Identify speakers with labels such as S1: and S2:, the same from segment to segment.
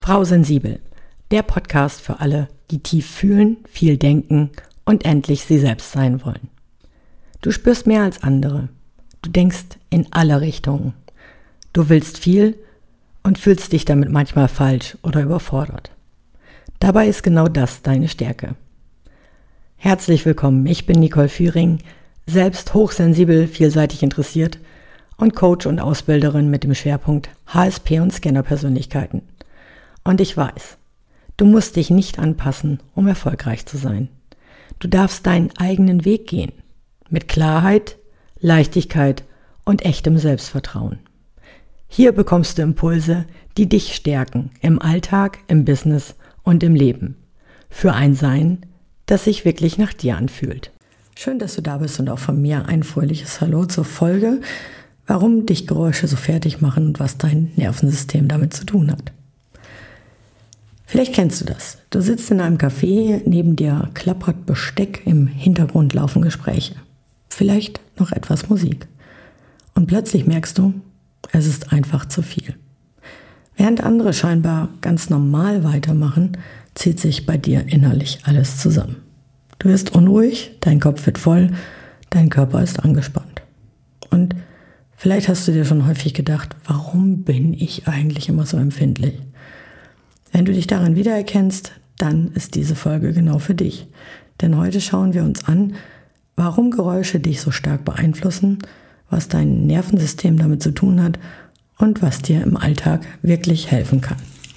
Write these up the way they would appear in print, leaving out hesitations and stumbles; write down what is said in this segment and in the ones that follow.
S1: Frau Sensibel, der Podcast für alle, die tief fühlen, viel denken und endlich sie selbst sein wollen. Du spürst mehr als andere. Du denkst in alle Richtungen. Du willst viel und fühlst dich damit manchmal falsch oder überfordert. Dabei ist genau das deine Stärke. Herzlich willkommen, ich bin Nicole Führing, selbst hochsensibel, vielseitig interessiert und Coach und Ausbilderin mit dem Schwerpunkt HSP und Scanner-Persönlichkeiten. Und ich weiß, du musst dich nicht anpassen, um erfolgreich zu sein. Du darfst deinen eigenen Weg gehen, mit Klarheit, Leichtigkeit und echtem Selbstvertrauen. Hier bekommst du Impulse, die dich stärken, im Alltag, im Business und im Leben. Für ein Sein, das sich wirklich nach dir anfühlt. Schön, dass du da bist und auch von mir ein fröhliches Hallo zur Folge, warum dich Geräusche so fertig machen und was dein Nervensystem damit zu tun hat. Vielleicht kennst du das. Du sitzt in einem Café, neben dir klappert Besteck, im Hintergrund laufen Gespräche. Vielleicht noch etwas Musik. Und plötzlich merkst du, es ist einfach zu viel. Während andere scheinbar ganz normal weitermachen, zieht sich bei dir innerlich alles zusammen. Du wirst unruhig, dein Kopf wird voll, dein Körper ist angespannt. Und vielleicht hast du dir schon häufig gedacht, warum bin ich eigentlich immer so empfindlich? Wenn du dich darin wiedererkennst, dann ist diese Folge genau für dich. Denn heute schauen wir uns an, warum Geräusche dich so stark beeinflussen, was dein Nervensystem damit zu tun hat und was dir im Alltag wirklich helfen kann.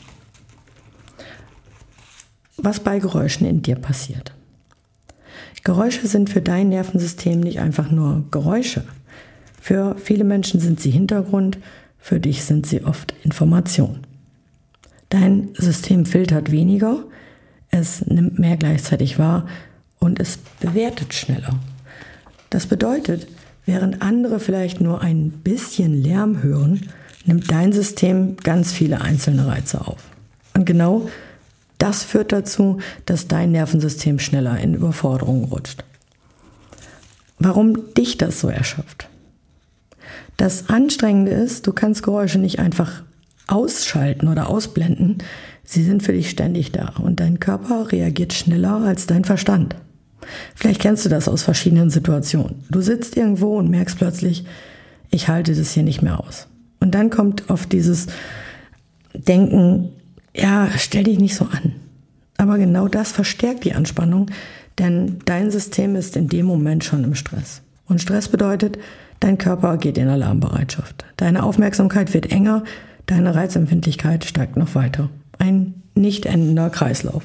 S1: Was bei Geräuschen in dir passiert. Geräusche sind für dein Nervensystem nicht einfach nur Geräusche. Für viele Menschen sind sie Hintergrund, für dich sind sie oft Information. Dein System filtert weniger, es nimmt mehr gleichzeitig wahr und es bewertet schneller. Das bedeutet, während andere vielleicht nur ein bisschen Lärm hören, nimmt dein System ganz viele einzelne Reize auf. Und genau das führt dazu, dass dein Nervensystem schneller in Überforderung rutscht. Warum dich das so erschöpft? Das Anstrengende ist, du kannst Geräusche nicht einfach ausschalten oder ausblenden, sie sind für dich ständig da und dein Körper reagiert schneller als dein Verstand. Vielleicht kennst du das aus verschiedenen Situationen. Du sitzt irgendwo und merkst plötzlich, ich halte das hier nicht mehr aus. Und dann kommt oft dieses Denken, ja, stell dich nicht so an. Aber genau das verstärkt die Anspannung, denn dein System ist in dem Moment schon im Stress. Und Stress bedeutet, dein Körper geht in Alarmbereitschaft. Deine Aufmerksamkeit wird enger, deine Reizempfindlichkeit steigt noch weiter. Ein nicht endender Kreislauf.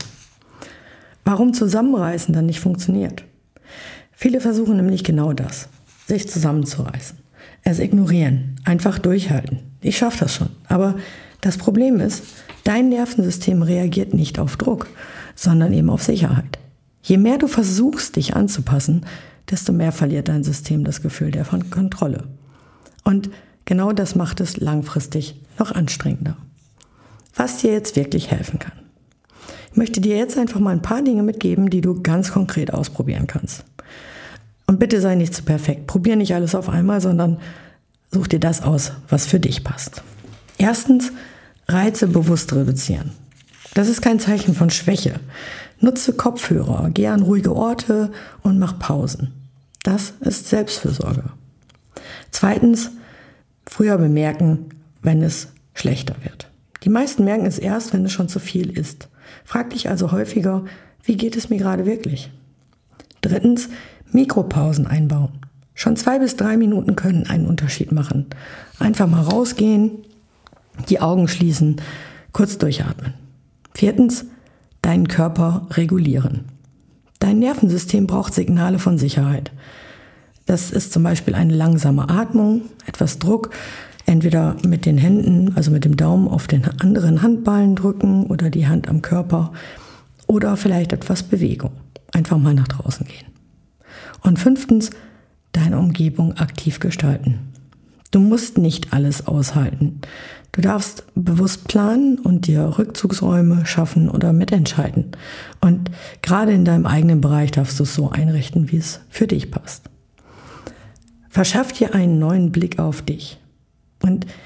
S1: Warum Zusammenreißen dann nicht funktioniert? Viele versuchen nämlich genau das, sich zusammenzureißen. Es ignorieren, einfach durchhalten. Ich schaffe das schon. Aber das Problem ist, dein Nervensystem reagiert nicht auf Druck, sondern eben auf Sicherheit. Je mehr du versuchst, dich anzupassen, desto mehr verliert dein System das Gefühl der Kontrolle. Und genau das macht es langfristig noch anstrengender. Was dir jetzt wirklich helfen kann. Ich möchte dir jetzt einfach mal ein paar Dinge mitgeben, die du ganz konkret ausprobieren kannst. Und bitte sei nicht zu perfekt. Probier nicht alles auf einmal, sondern such dir das aus, was für dich passt. Erstens, Reize bewusst reduzieren. Das ist kein Zeichen von Schwäche. Nutze Kopfhörer, geh an ruhige Orte und mach Pausen. Das ist Selbstfürsorge. Zweitens, früher bemerken, wenn es schlechter wird. Die meisten merken es erst, wenn es schon zu viel ist. Frag dich also häufiger, wie geht es mir gerade wirklich? Drittens, Mikropausen einbauen. Schon 2 bis 3 Minuten können einen Unterschied machen. Einfach mal rausgehen, die Augen schließen, kurz durchatmen. Viertens, deinen Körper regulieren. Dein Nervensystem braucht Signale von Sicherheit. Das ist zum Beispiel eine langsame Atmung, etwas Druck, entweder mit den Händen, also mit dem Daumen auf den anderen Handballen drücken oder die Hand am Körper oder vielleicht etwas Bewegung. Einfach mal nach draußen gehen. Und 5, deine Umgebung aktiv gestalten. Du musst nicht alles aushalten. Du darfst bewusst planen und dir Rückzugsräume schaffen oder mitentscheiden. Und gerade in deinem eigenen Bereich darfst du es so einrichten, wie es für dich passt. Verschaff dir einen neuen Blick auf dich. Und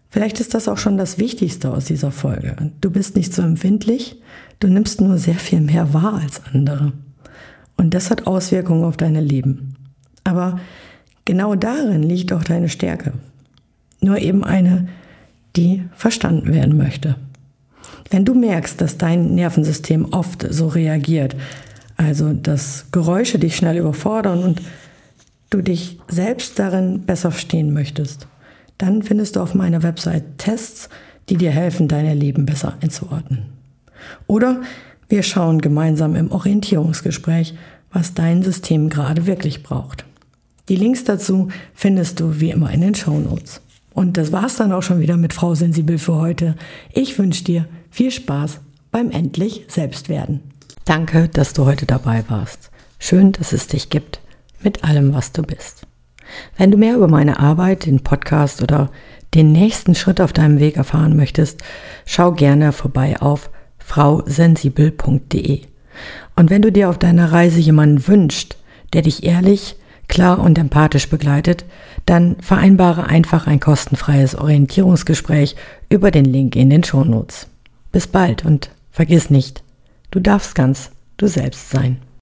S1: Vielleicht ist das auch schon das Wichtigste aus dieser Folge. Du bist nicht so empfindlich, du nimmst nur sehr viel mehr wahr als andere. Und das hat Auswirkungen auf dein Leben. Aber genau darin liegt auch deine Stärke. Nur eben eine, die verstanden werden möchte. Wenn du merkst, dass dein Nervensystem oft so reagiert, also dass Geräusche dich schnell überfordern und du dich selbst darin besser verstehen möchtest, dann findest du auf meiner Website Tests, die dir helfen, dein Leben besser einzuordnen. Oder wir schauen gemeinsam im Orientierungsgespräch, was dein System gerade wirklich braucht. Die Links dazu findest du wie immer in den Shownotes. Und das war's dann auch schon wieder mit Frau Sensibel für heute. Ich wünsche dir viel Spaß beim endlich Selbstwerden. Danke, dass du heute dabei warst. Schön, dass es dich gibt mit allem, was du bist. Wenn du mehr über meine Arbeit, den Podcast oder den nächsten Schritt auf deinem Weg erfahren möchtest, schau gerne vorbei auf frausensibel.de. Und wenn du dir auf deiner Reise jemanden wünschst, der dich ehrlich, klar und empathisch begleitet, dann vereinbare einfach ein kostenfreies Orientierungsgespräch über den Link in den Shownotes. Bis bald und vergiss nicht, du darfst ganz du selbst sein.